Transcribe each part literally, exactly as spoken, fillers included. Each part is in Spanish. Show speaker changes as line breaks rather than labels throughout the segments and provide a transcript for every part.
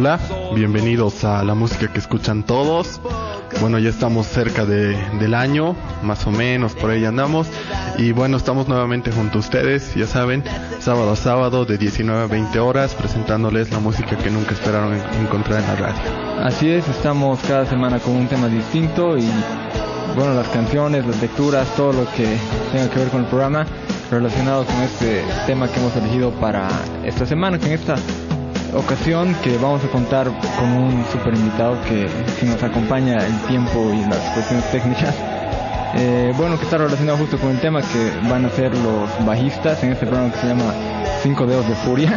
Hola, bienvenidos a la música que escuchan todos. Bueno, ya estamos cerca de, del año, más o menos, por ahí andamos. Y bueno, estamos nuevamente junto a ustedes, ya saben, sábado a sábado de diecinueve a veinte horas, presentándoles la música que nunca esperaron encontrar en la radio.
Así es, estamos cada semana con un tema distinto y bueno, las canciones, las lecturas, todo lo que tenga que ver con el programa relacionado con este tema que hemos elegido para esta semana, que en esta ocasión que vamos a contar con un super invitado que, que nos acompaña el tiempo y las cuestiones técnicas. Eh, bueno, que está relacionado justo con el tema que van a ser los bajistas en este programa que se llama Cinco Dedos de Furia.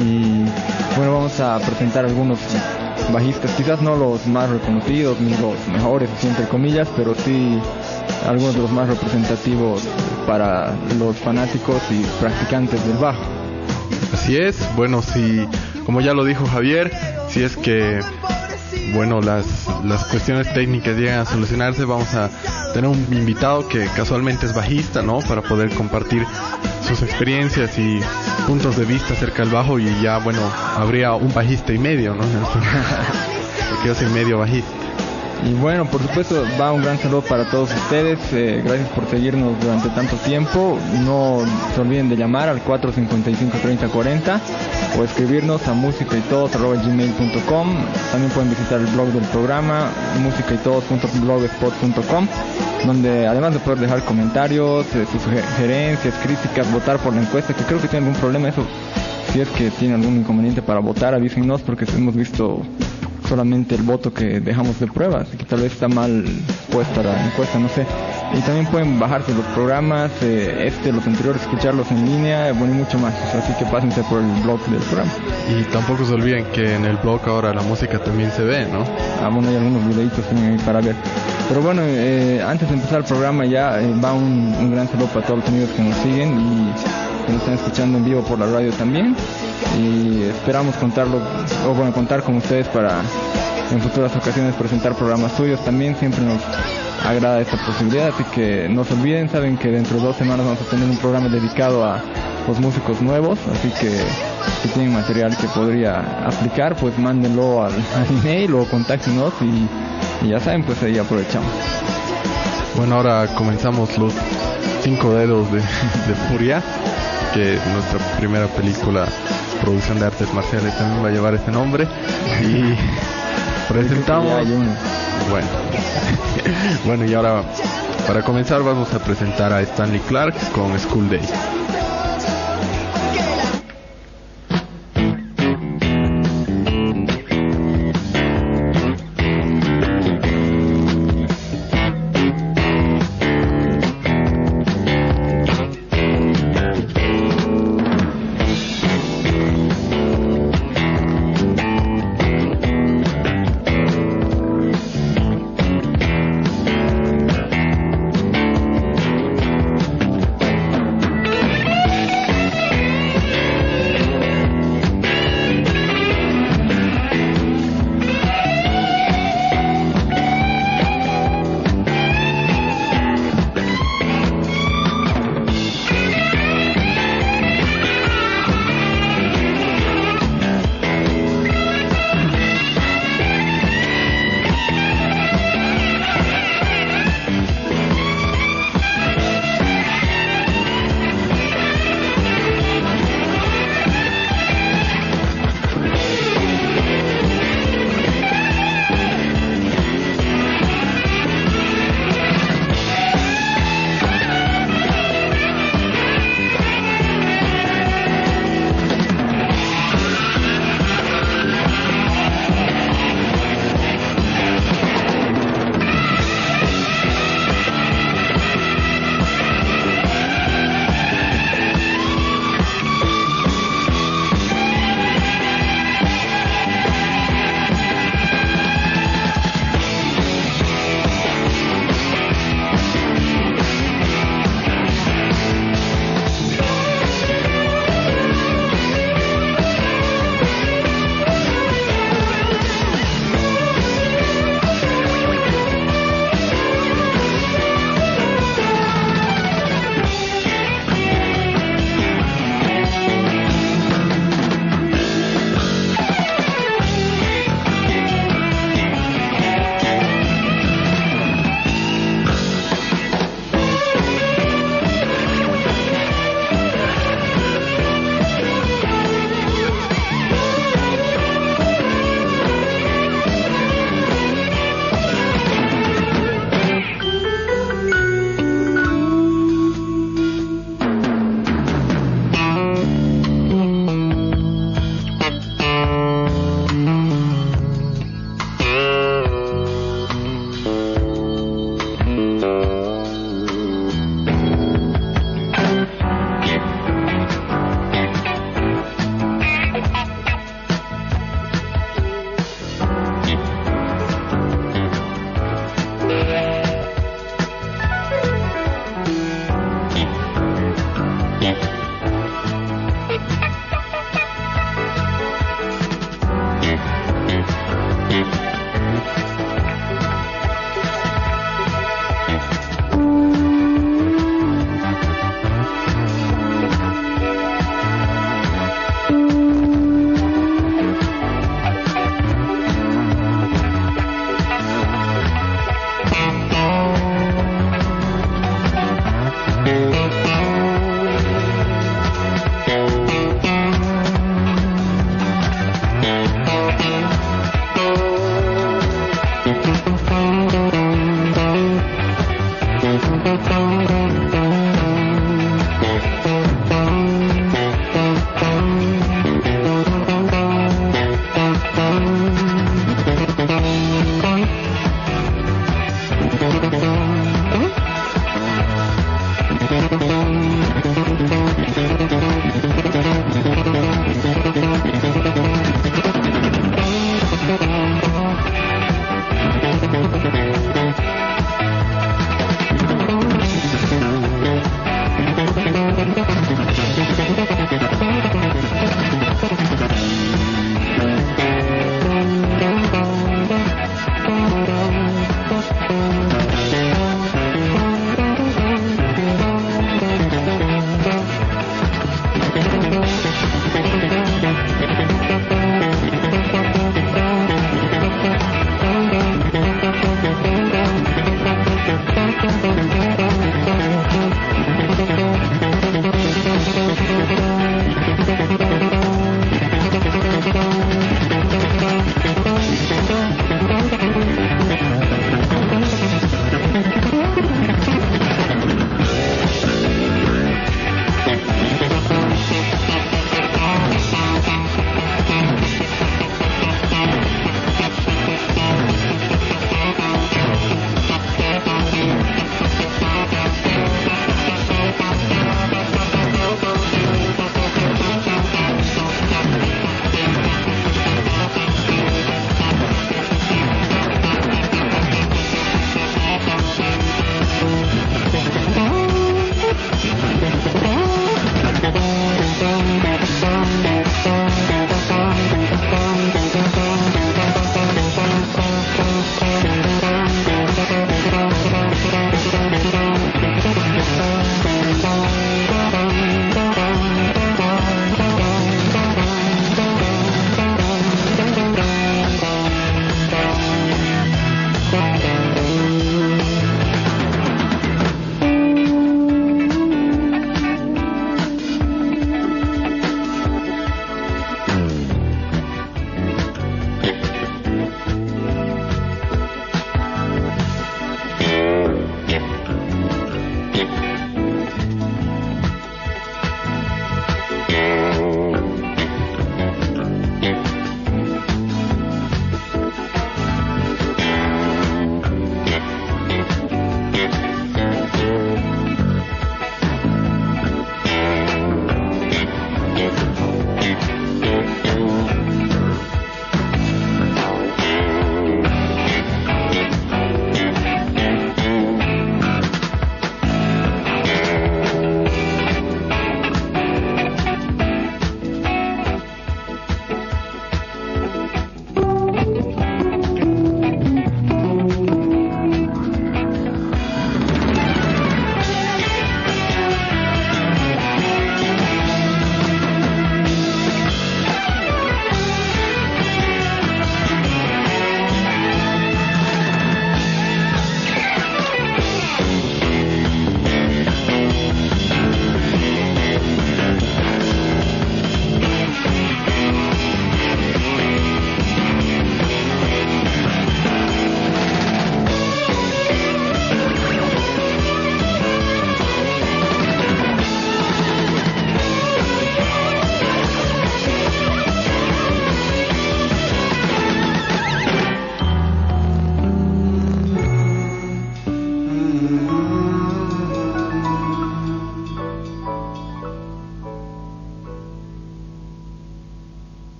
Y bueno, vamos a presentar algunos bajistas, quizás no los más reconocidos ni los mejores, así entre comillas, pero sí algunos de los más representativos para los fanáticos y practicantes del bajo.
Así es, bueno, si, como ya lo dijo Javier, si es que, bueno, las, las cuestiones técnicas llegan a solucionarse, vamos a tener un invitado que casualmente es bajista, ¿no? Para poder compartir sus experiencias y puntos de vista acerca del bajo, y ya, bueno, habría un bajista y medio, ¿no? Porque yo soy medio bajista.
Y bueno, por supuesto, va un gran saludo para todos ustedes. Eh, gracias por seguirnos durante tanto tiempo. No se olviden de llamar al cuatro cinco cinco, treinta cuarenta o escribirnos a música y todos arroba gmail punto com. También pueden visitar el blog del programa, música y todos punto blogspot punto com, donde además de poder dejar comentarios, eh, sus sugerencias, críticas, votar por la encuesta, que creo que tiene algún problema eso. Si es que tiene algún inconveniente para votar, avísenos, porque hemos visto solamente el voto que dejamos de prueba, así que tal vez está mal puesta la encuesta, no sé. Y también pueden bajarse los programas, eh, este, los anteriores, escucharlos en línea, bueno, y mucho más, así que pásense por el blog del programa.
Y tampoco se olviden que en el blog ahora la música también se ve, ¿no?
Ah, bueno, hay algunos videitos también ahí para ver. Pero bueno, eh, antes de empezar el programa ya eh, va un, un gran saludo para todos los amigos que nos siguen y que nos están escuchando en vivo por la radio también. Y esperamos contarlo, o bueno, contar con ustedes para en futuras ocasiones presentar programas suyos también. Siempre nos agrada esta posibilidad, así que no se olviden, saben que dentro de dos semanas vamos a tener un programa dedicado a los músicos nuevos, así que si tienen material que podría aplicar, pues mándenlo al, al email o contáctenos y, y ya saben, pues ahí aprovechamos.
Bueno, ahora comenzamos los Cinco Dedos de, de Furia, que es nuestra primera película, producción de artes marciales, también va a llevar ese nombre. Y presentamos, bueno, bueno, y ahora para comenzar vamos a presentar a Stanley Clarke con School Days.
We'll be right back.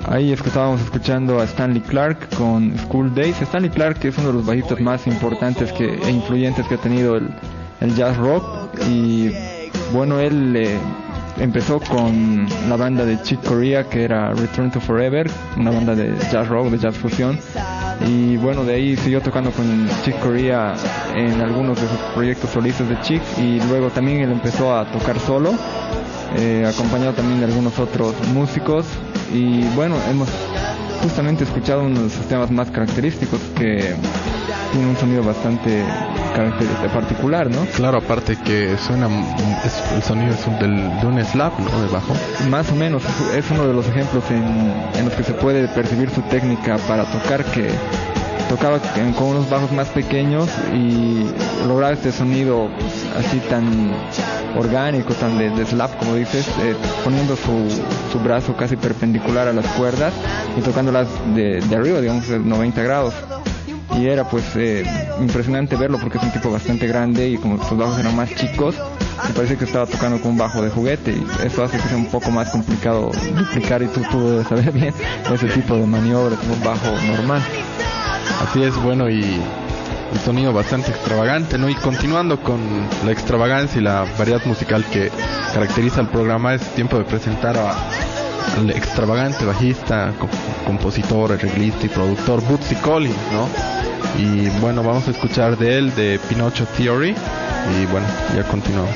Ahí es que estábamos escuchando a Stanley Clarke con School Days. Stanley Clarke es uno de los bajistas más importantes que, e influyentes que ha tenido el, el jazz rock. Y bueno, él eh, empezó con la banda de Chick Corea, que era Return to Forever, una banda de jazz rock, de jazz fusión. Y bueno, de ahí siguió tocando con Chick Corea en algunos de sus proyectos solistas de Chick. Y luego también él empezó a tocar solo, eh, acompañado también de algunos otros músicos. Y bueno, hemos justamente escuchado uno de sus temas más característicos, que tiene un sonido bastante característico, particular, ¿no?
Claro, aparte que suena, es, el sonido es un del, de un slap, ¿no? De bajo.
Más o menos, es, es uno de los ejemplos en, en los que se puede percibir su técnica para tocar, que tocaba con unos bajos más pequeños y lograba este sonido así tan orgánico, tan de, de slap, como dices, eh, poniendo su, su brazo casi perpendicular a las cuerdas y tocándolas de, de arriba, digamos, de noventa grados. Y era pues eh, impresionante verlo, porque es un tipo bastante grande y como sus bajos eran más chicos, me parece que estaba tocando con un bajo de juguete, y eso hace que sea un poco más complicado duplicar, y tú, tú debes saber bien ese tipo de maniobras en un bajo normal.
Así es, bueno, y un sonido bastante extravagante, ¿no? Y continuando con la extravagancia y la variedad musical que caracteriza el programa, es tiempo de presentar a, al extravagante bajista, comp- compositor, arreglista y productor Bootsy Collins, ¿no? Y bueno, vamos a escuchar de él, de Pinocho Theory, y bueno, ya continuamos.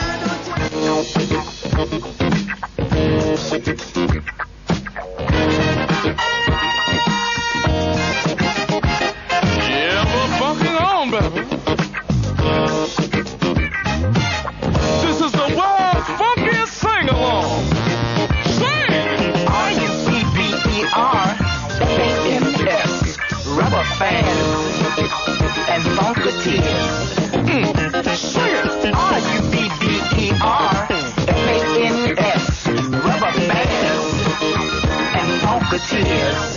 This is the world's funkiest sing-along. Sing! R U B B E R F A N S Rubber fans and funketeers. Mm. Sing it! R U B B E R F A N S Rubber fans and funketeers.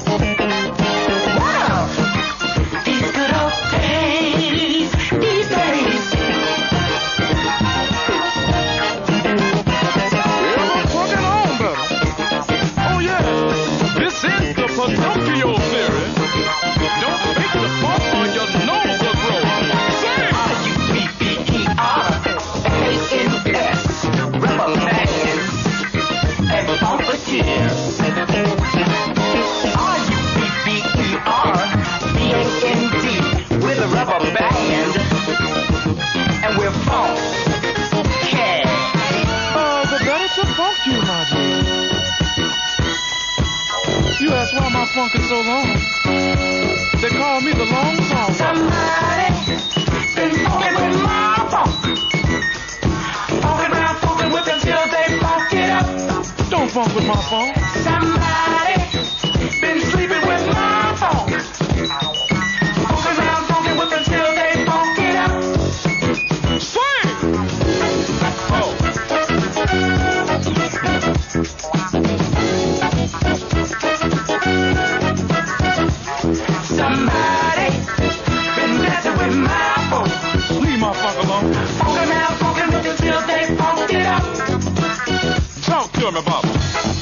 Wow! These good old days, these days. Pinocchio theory. Don't make the funk or your nose will grow. Say R U B B E R F A N S Rubber bands and funketeers. R U B B E R B A N D with a rubber band, and we're funk. Yeah. Oh, the better to funk you, my dear. You ask why my funk is so long. They call me the long song. Somebody been funkin' with my funk. Funkin' around, funkin' with until they funk it up. Don't funk with my funk. Somebody been sleeping with my funk. Funkin' around, funkin' with until they funk it up. Swing! Oh. Somebody been dancing with my funk. Leave my funk alone. Funkin' now, funkin' with until they funk it up. Talk to me, Baba.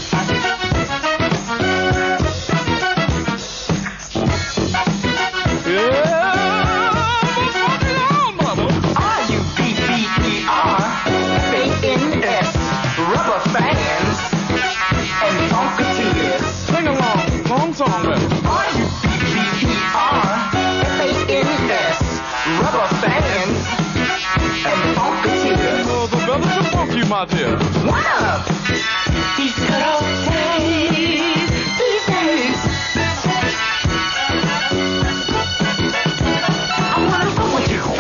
My dear. Wow! These good old days, these days. I wanna go with you.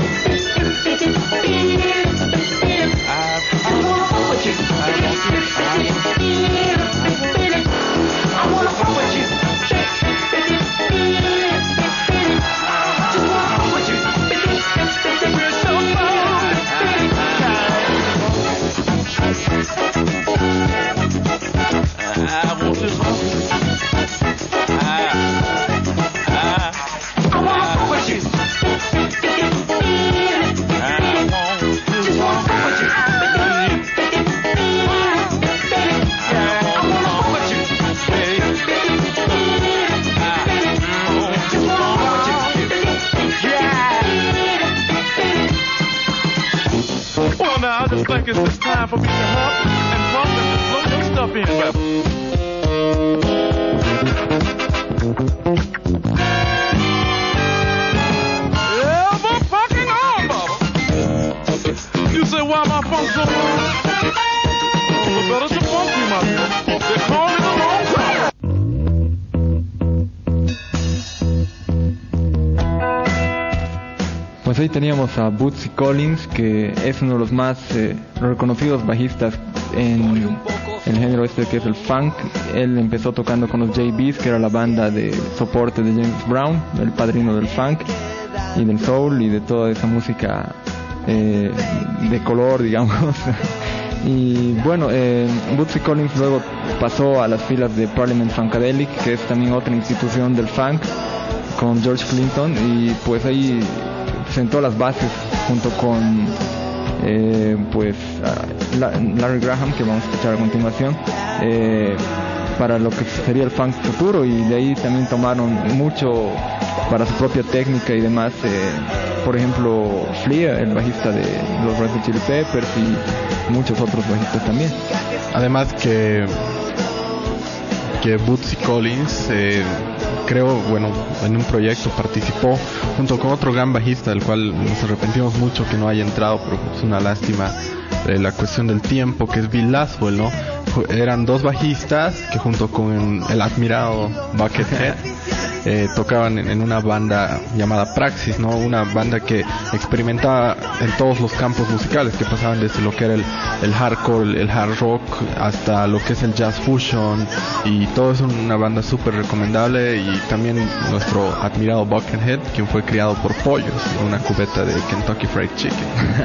I wanna go with you. I wanna go with you. Just wanna go with you. We're so far. I want this one. think it's just time for me to hop and bump and blow your stuff in, baby. Yeah, but fucking on, Baba. You say why my funk so long? Well, better to funk you, my man. They call me the wrong time.
Pues ahí teníamos a Bootsy Collins, que es uno de los más eh, reconocidos bajistas en el género este que es el funk. Él empezó tocando con los J Bs, que era la banda de soporte de James Brown, el padrino del funk y del soul y de toda esa música eh, de color, digamos. Y bueno, eh, Bootsy Collins luego pasó a las filas de Parliament Funkadelic, que es también otra institución del funk, con George Clinton, y pues ahí sentó las bases junto con eh, pues Larry Graham, que vamos a escuchar a continuación, eh, para lo que sería el funk futuro, y de ahí también tomaron mucho para su propia técnica y demás. Eh, por ejemplo, Flea, el bajista de los Red Hot Chili Peppers, y muchos otros bajistas también.
Además que que Bootsy Collins eh, creo, bueno, en un proyecto participó junto con otro gran bajista, del cual nos arrepentimos mucho que no haya entrado, pero es una lástima eh, la cuestión del tiempo, que es Bill Laswell, ¿no? Eran dos bajistas que junto con el admirado Buckethead eh, tocaban en, en una banda llamada Praxis, ¿no? Una banda que experimentaba en todos los campos musicales, que pasaban desde lo que era el, el hardcore, el hard rock, hasta lo que es el jazz fusion, y todo es una banda súper recomendable. Y también nuestro admirado Buckethead, quien fue criado por pollos en una cubeta de Kentucky Fried Chicken.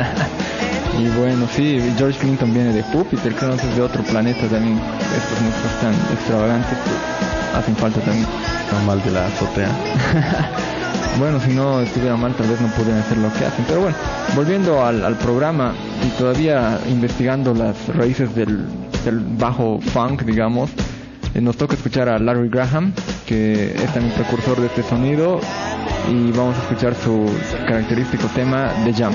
Y bueno, sí, George Clinton viene de Júpiter, creo que es de otro planeta también. Estos músicos tan extravagantes que hacen falta también.
No mal de la azotea.
Bueno, si no estuviera mal, tal vez no pudieran hacer lo que hacen. Pero bueno, volviendo al, al programa y todavía investigando las raíces del, del bajo funk, digamos, eh, nos toca escuchar a Larry Graham, que es también precursor de este sonido, y vamos a escuchar su característico tema The Jam.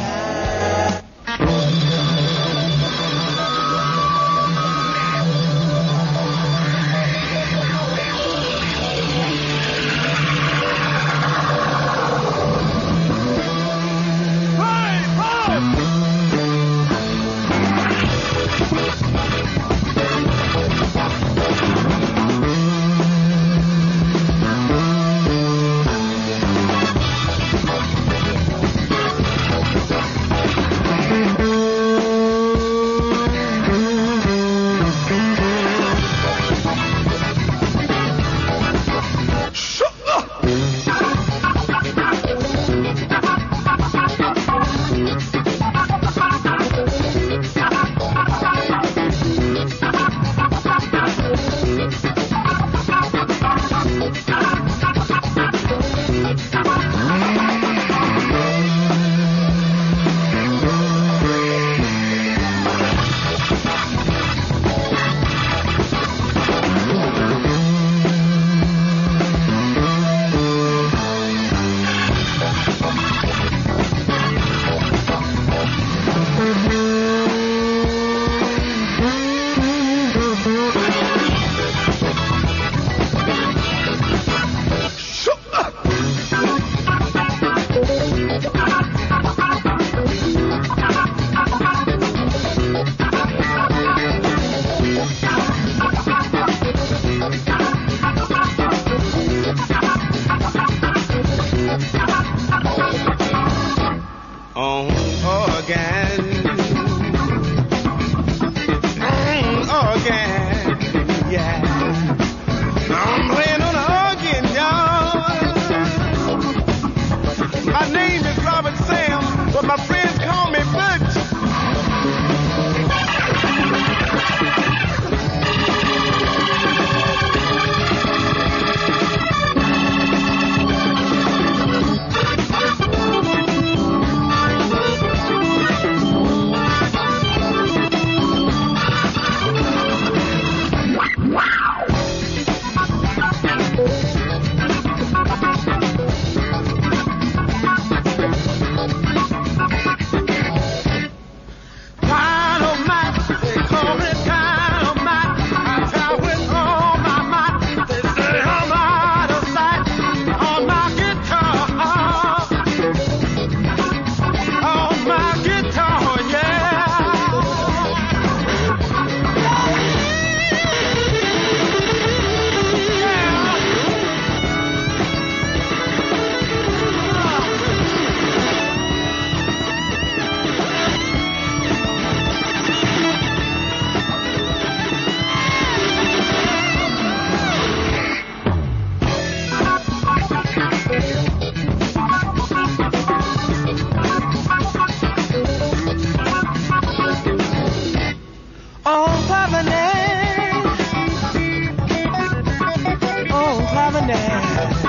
happiness.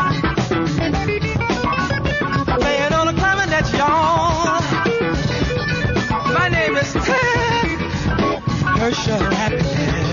Playing on a clarinet, y'all. My name is Ted Herschel Happiness.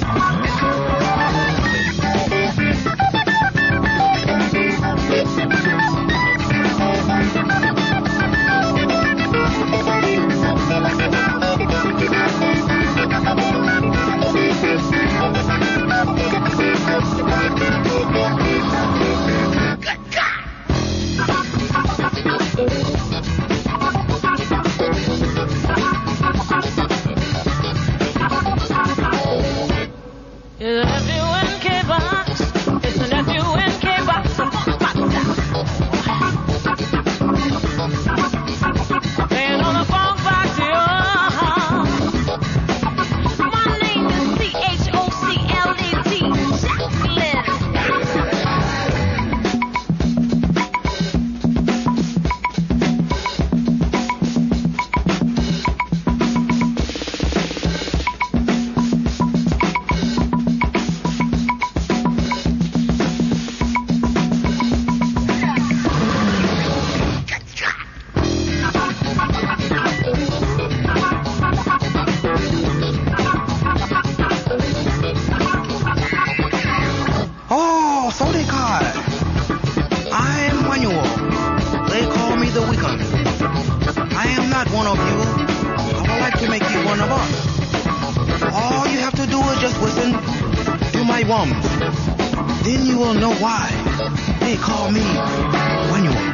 Then you will know why they call me Manuel.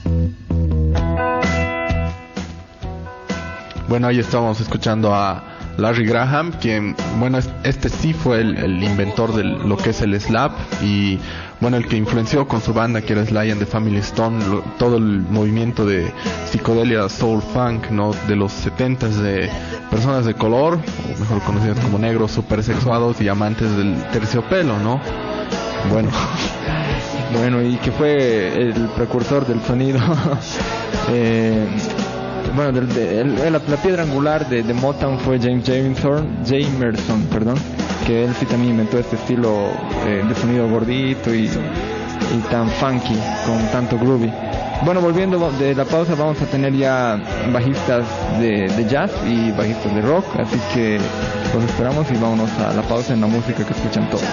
Bueno, ahí estábamos escuchando a Larry Graham, quien, bueno, este sí fue el, el inventor de lo que es el slap y, bueno, el que influenció con su banda que era Sly and the Family Stone lo, todo el movimiento de psicodelia soul funk, ¿no? De los setentas, de personas de color, o mejor conocidas como negros, supersexuados y amantes del terciopelo, ¿no? Bueno.
Bueno, y que fue el precursor del sonido. eh, bueno, del, de, el, la, la piedra angular de, de Motown fue James Jamerson, Jamerson, perdón, que él sí también inventó este estilo eh, de sonido gordito y, y tan funky, con tanto groovy. Bueno, volviendo de la pausa, vamos a tener ya bajistas de, de jazz y bajistas de rock, así que los esperamos y vámonos a la pausa en la música que escuchan todos.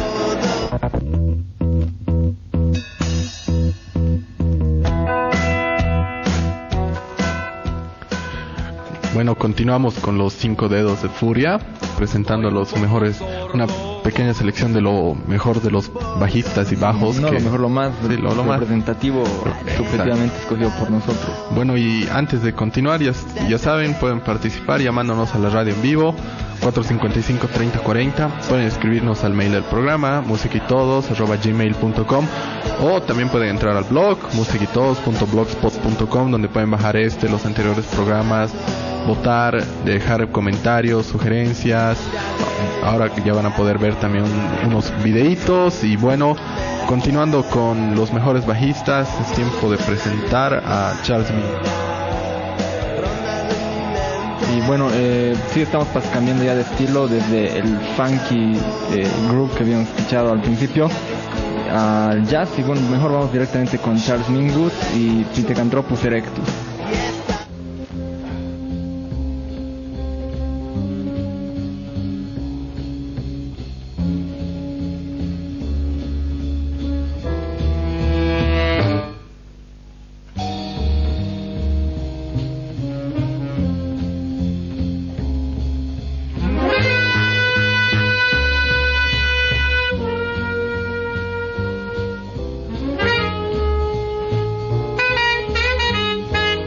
Bueno, continuamos con los cinco dedos de Furia, presentando los mejores, una pequeña selección de lo mejor de los bajistas y bajos.
No,
que,
lo mejor, lo más
sí, lo, lo
representativo, más subjetivamente escogido por nosotros.
Bueno, y antes de continuar, ya, ya saben, pueden participar llamándonos a la radio en vivo, cuatro cinco cinco, tres cero cuatro cero. Pueden escribirnos al mail del programa, musiquitodos arroba gmail punto com, o también pueden entrar al blog, musiquitodos punto blogspot punto com, donde pueden bajar este, los anteriores programas, votar, dejar comentarios, sugerencias. Ahora ya van a poder ver también unos videitos. Y bueno, continuando con los mejores bajistas, es tiempo de presentar a Charles Mingus.
Y bueno, eh, sí estamos pas- cambiando ya de estilo desde el funky eh, groove que habíamos escuchado al principio al jazz, y bueno, mejor vamos directamente con Charles Mingus y Pithecanthropus erectus.
Thank you.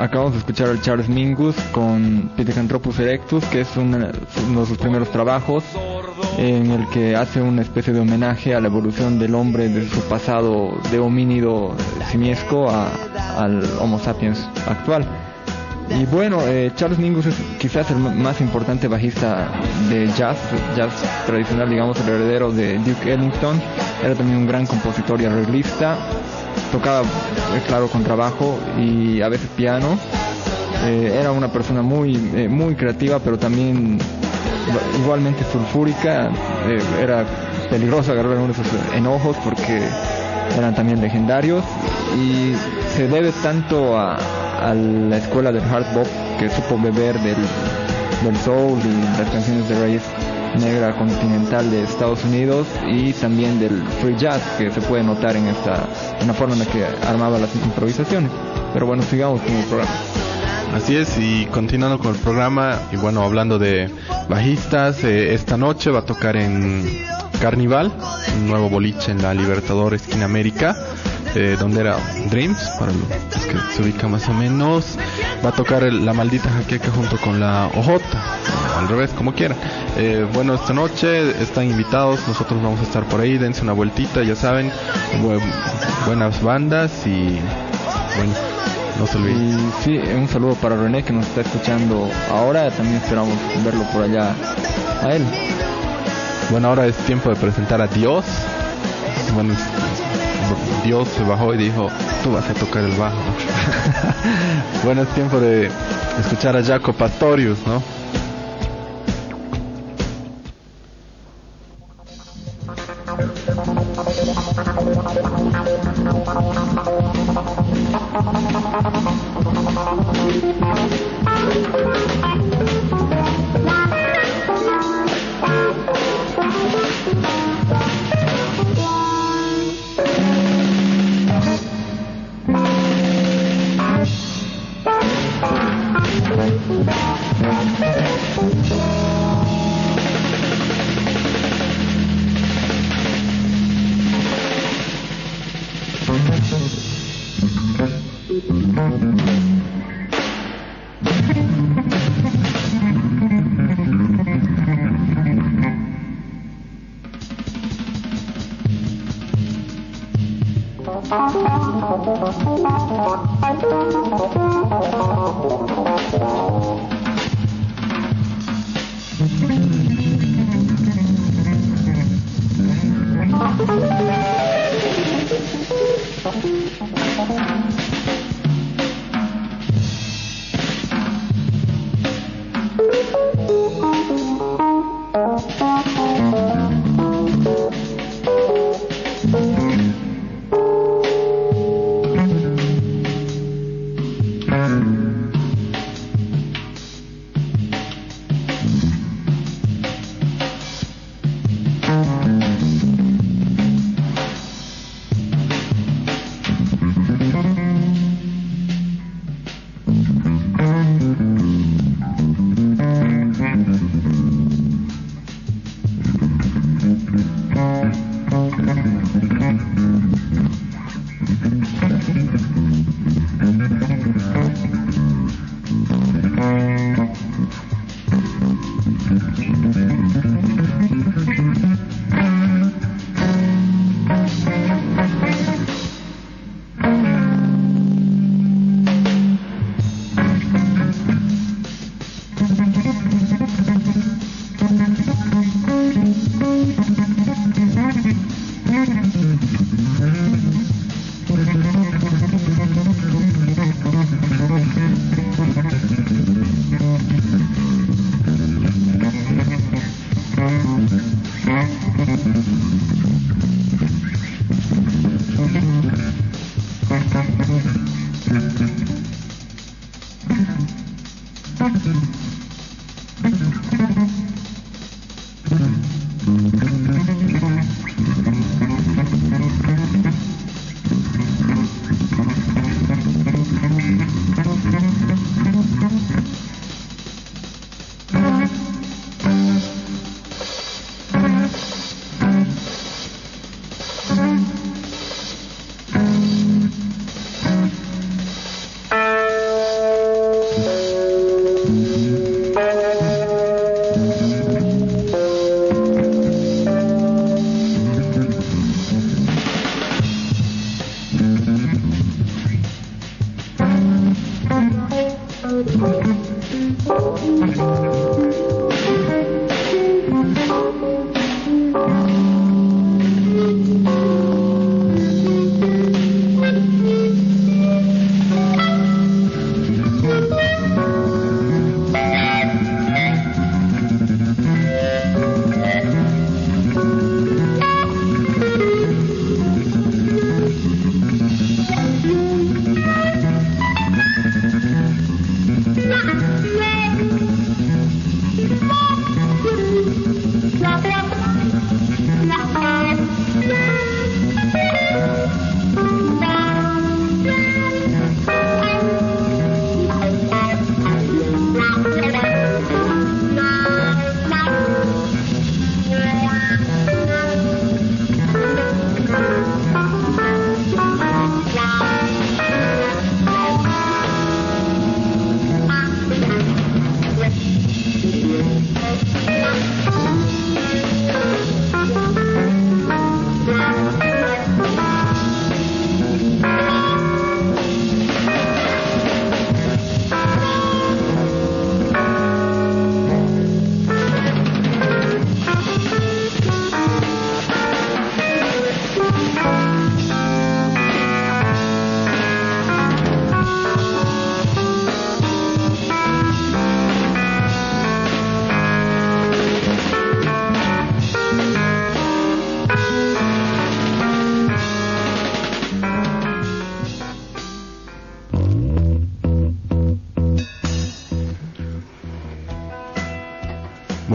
acabamos de escuchar al Charles Mingus con Pithecanthropus erectus, que es una, uno de sus primeros trabajos, en el que hace una especie de homenaje a la evolución del hombre desde su pasado de homínido simiesco a, al Homo sapiens actual. Y bueno, eh, Charles Mingus es quizás el más importante bajista de jazz, jazz tradicional, digamos, el heredero de Duke Ellington. Era también un gran compositor y arreglista. Tocaba, eh, claro, con trabajo y a veces piano. Eh, era una persona muy, eh, muy creativa, pero también igualmente sulfúrica. Eh, era peligroso agarrar algunos de sus enojos porque eran también legendarios, y se debe tanto a, a la escuela del hard bop, que supo beber del, del soul y las canciones de raíz negra continental de Estados Unidos, y también del free jazz, que se puede notar en esta en la forma en la que armaba las improvisaciones. Pero bueno, sigamos con el programa.
Así es, y continuando con el programa, y bueno, hablando de bajistas, eh, esta noche va a tocar en Carnival, un nuevo boliche en la Libertador esquina América, eh, donde era Dreams, para los que se ubican más o menos. Va a tocar el, la maldita jaqueca junto con la O J, o al revés, como quieran. Eh, bueno, esta noche están invitados, nosotros vamos a estar por ahí, dense una vueltita, ya saben, bu- buenas bandas y bueno, no se olviden.
Y sí, un saludo para René, que nos está escuchando ahora. También esperamos verlo por allá a él.
Bueno, ahora es tiempo de presentar a Dios. Bueno, Dios se bajó y dijo, tú vas a tocar el bajo. Bueno, es tiempo de escuchar a Jaco Pastorius, ¿no?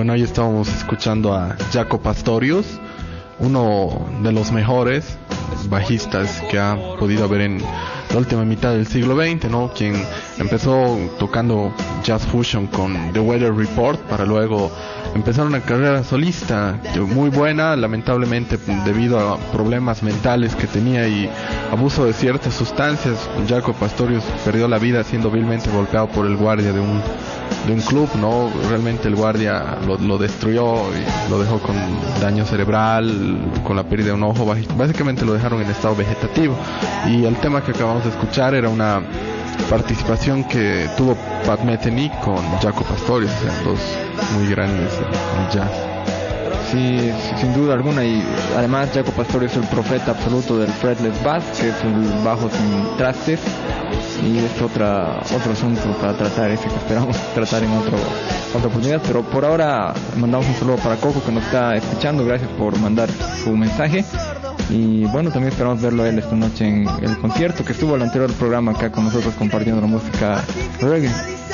Bueno, ahí estábamos escuchando a Jaco Pastorius, uno de los mejores bajistas que ha podido haber en la última mitad del siglo veinte, ¿no? Quien empezó tocando jazz fusion con The Weather Report para luego empezar una carrera solista muy buena, lamentablemente debido a problemas mentales que tenía y abuso de ciertas sustancias. Jaco Pastorius perdió la vida siendo vilmente golpeado por el guardia de un de un club, ¿no? Realmente el guardia lo, lo destruyó y lo dejó con daño cerebral, con la pérdida de un ojo, básicamente lo dejaron en estado vegetativo. Y el tema que acabamos de escuchar era una participación que tuvo Pat Metheny con Jaco Pastorius, o sea, dos muy grandes en jazz.
Sí, sin duda alguna, y además Jaco Pastorius es el profeta absoluto del fretless bass, que es el bajo sin trastes, y es otra otro asunto para tratar, ese que esperamos tratar en otro, otra oportunidad. Pero por ahora mandamos un saludo para Coco, que nos está escuchando. Gracias por mandar su mensaje, y bueno, también esperamos verlo a él esta noche en el concierto que estuvo al anterior programa acá con nosotros compartiendo la música reggae.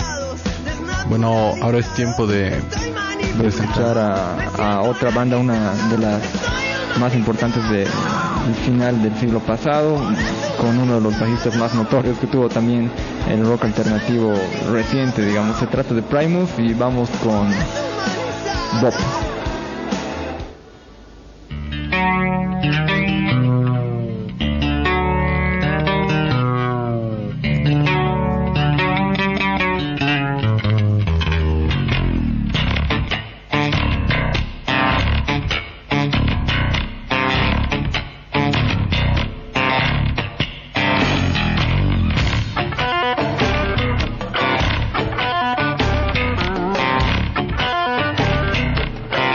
Bueno, ahora es tiempo de,
de escuchar a, a otra banda, una de las más importantes de, del final del siglo pasado, con uno de los bajistas más notorios que tuvo también el rock alternativo reciente, digamos. Se trata de Primus y vamos con Bop.
Bop.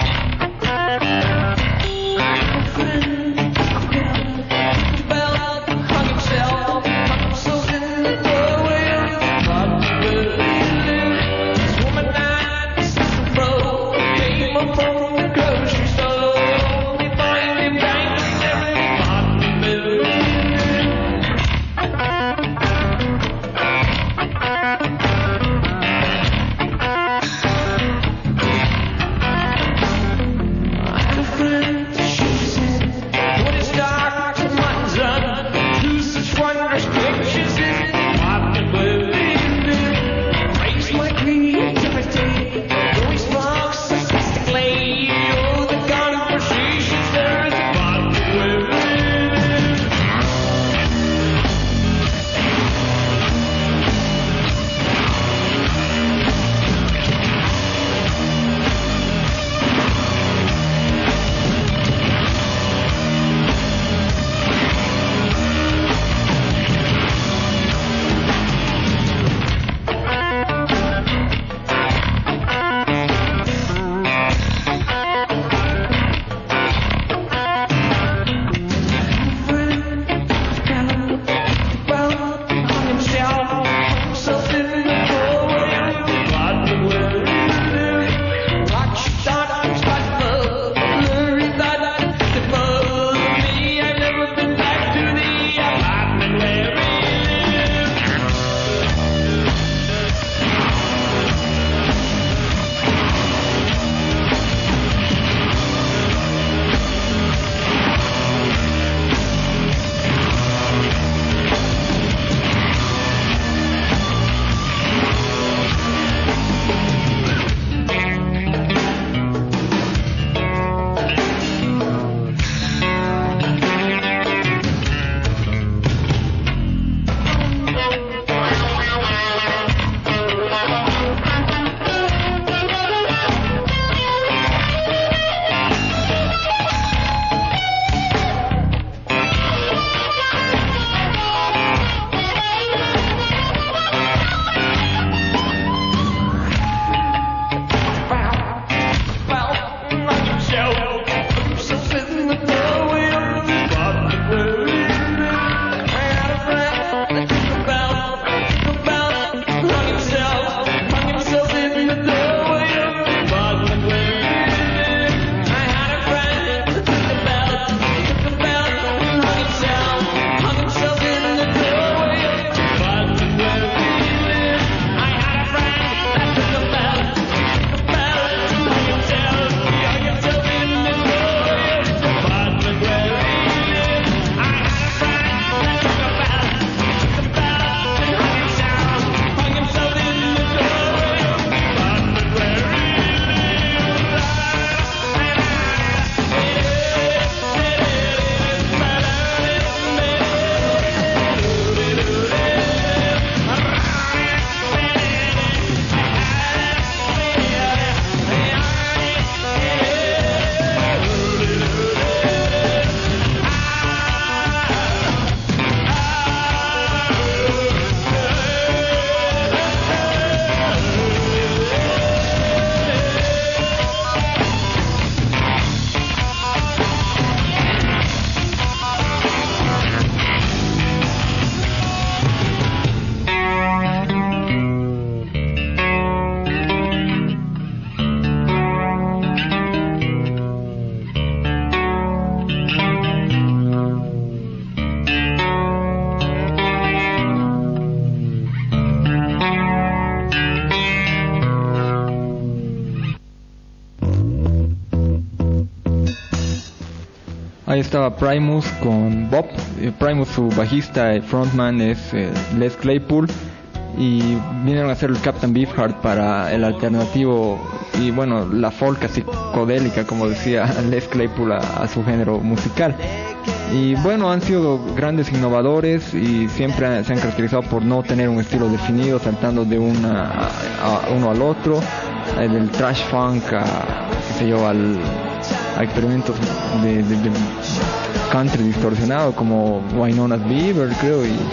Ahí estaba Primus con Bob. Eh, Primus, su bajista y frontman es eh, Les Claypool, y vinieron a hacer el Captain Beefheart para el alternativo y bueno, la folk psicodélica, como decía Les Claypool, a, a su género musical. Y bueno, han sido grandes innovadores y siempre se han caracterizado por no tener un estilo definido, saltando de una a, a uno al otro, eh, del trash funk a, qué sé yo, al, a experimentos de, de, de country distorsionado como Wynona's Beaver, creo, y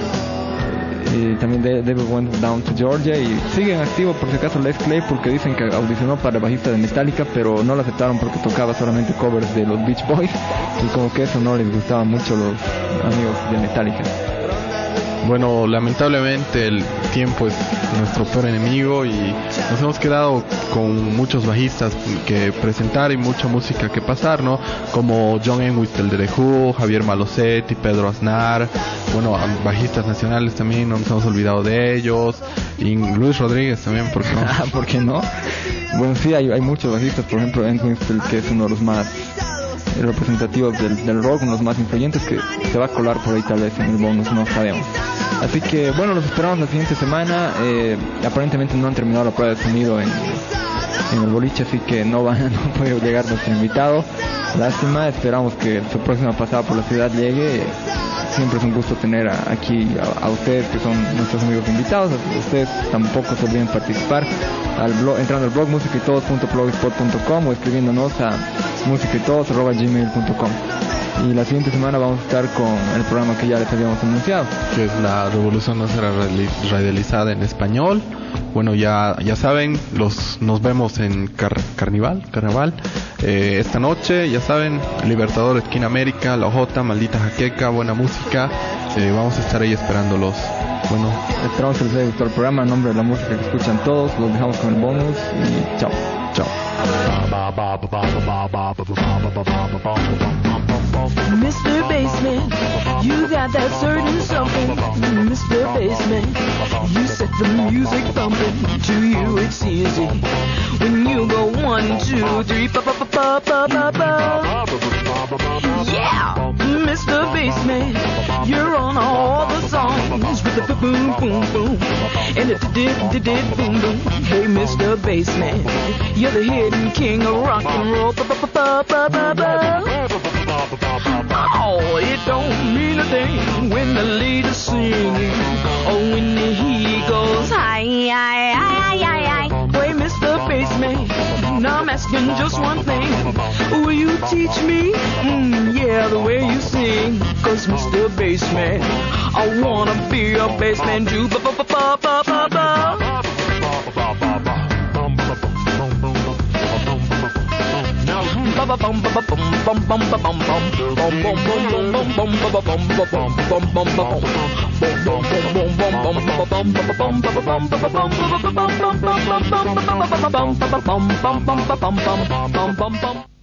y también David Went Down to Georgia, y siguen activos por si acaso Les Claypool, que dicen que audicionó para bajista de Metallica pero no lo aceptaron porque tocaba solamente covers de los Beach Boys, y como que eso no les gustaba mucho a los amigos de Metallica.
Bueno, lamentablemente el tiempo es nuestro peor enemigo y nos hemos quedado con muchos bajistas que presentar y mucha música que pasar, ¿no? Como John Entwistle de The Who, Javier Malosetti, Pedro Aznar, bueno, bajistas nacionales también, no nos hemos olvidado de ellos, y Luis Rodríguez también, ¿por qué no?
¿Por qué no? Bueno, sí, hay, hay muchos bajistas, por ejemplo Entwistle, que es uno de los más representativos del, del rock, uno de los más influyentes, que se va a colar por ahí tal vez en el bonus, no sabemos. Así que bueno, los esperamos la siguiente semana. Eh, aparentemente no han terminado la prueba de sonido en, en el boliche, así que no van no puede llegar nuestro invitado. Lástima, esperamos que su próxima pasada por la ciudad llegue. Siempre es un gusto tener a, aquí a, a ustedes, que son nuestros amigos invitados. Ustedes tampoco se olviden participar al blog, entrando al blog musica y todos punto blogspot punto com o escribiéndonos a musica y todos arroba gmail punto com. Y la siguiente semana vamos a estar con el programa que ya les habíamos anunciado,
que es La Revolución No Será Radializada en español. Bueno, ya ya saben, los nos vemos en car- Carnival, Carnaval, eh, esta noche, ya saben, Libertador, Esquina América, La Ojota, Maldita Jaqueca, buena música, eh, vamos a estar ahí esperándolos. Bueno,
esperamos que les haya gustado el programa. En nombre de la música que escuchan todos, los dejamos con el bonus y chao.
Chao.
Mister Bassman, you got that certain something. Mister Bassman, you set the music bumping. To you it's easy when you go one, two, three, ba ba ba ba ba ba ba. Yeah, Mister Bassman, you're on all the songs with the boom boom boom and the did did did boom boom. Hey, Mister Bassman, you're the hidden king of rock and roll. Ba ba ba ba ba ba. Oh, it don't mean a thing when the leader's singing, or when he goes hi hi hi hi hi. Hey, Mister Bassman, now I'm asking just one thing. Will you teach me? Mm, yeah, the way you sing. Cause Mister Bassman, I wanna be a bassman too. Ba ba ba ba ba ba ba. Bum bum bum bum bum bum bum bum bum bum bum bum bum bum bum bum bum bum.